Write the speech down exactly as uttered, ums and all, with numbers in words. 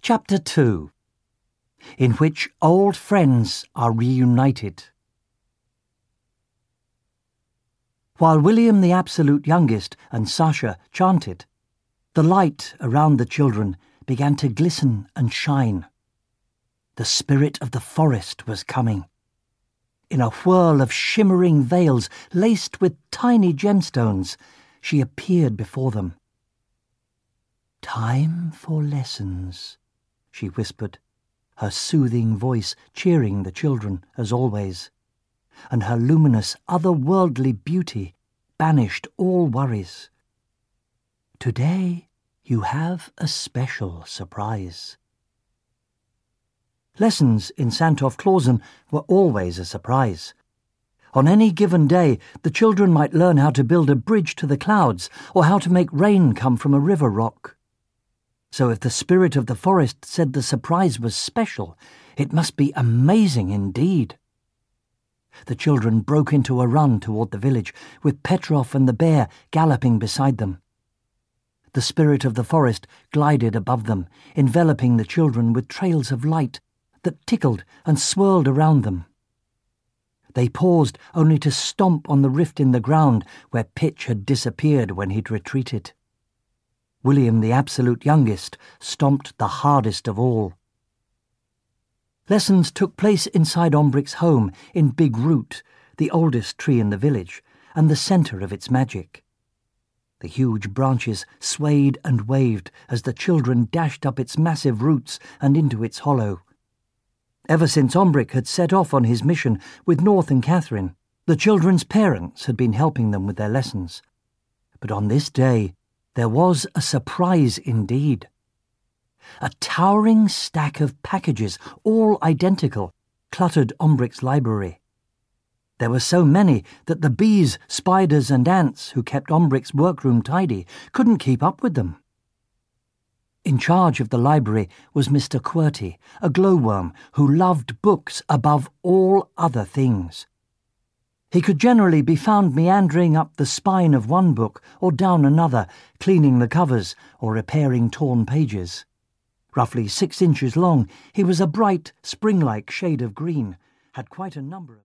Chapter two, in which old friends are reunited. While William the absolute youngest and Sasha chanted, the light around the children began to glisten and shine. The spirit of the forest was coming. In a whirl of shimmering veils laced with tiny gemstones, she appeared before them. "Time for lessons," she whispered, her soothing voice cheering the children as always, and her luminous, otherworldly beauty banished all worries. "Today you have a special surprise." Lessons in Santhof Clausen were always a surprise. On any given day, the children might learn how to build a bridge to the clouds or how to make rain come from a river rock. So if the spirit of the forest said the surprise was special, it must be amazing indeed. The children broke into a run toward the village, with Petrov and the bear galloping beside them. The spirit of the forest glided above them, enveloping the children with trails of light that tickled and swirled around them. They paused only to stomp on the rift in the ground where Pitch had disappeared when he'd retreated. William the absolute youngest stomped the hardest of all. Lessons took place inside Ombric's home in Big Root, the oldest tree in the village, and the centre of its magic. The huge branches swayed and waved as the children dashed up its massive roots and into its hollow. Ever since Ombric had set off on his mission with North and Catherine, the children's parents had been helping them with their lessons. But on this day, there was a surprise indeed. A towering stack of packages, all identical, cluttered Ombric's library. There were so many that the bees, spiders and ants who kept Ombric's workroom tidy couldn't keep up with them. In charge of the library was Mister Qwerty, a glowworm who loved books above all other things. He could generally be found meandering up the spine of one book or down another, cleaning the covers or repairing torn pages. Roughly six inches long, he was a bright, spring-like shade of green, had quite a number of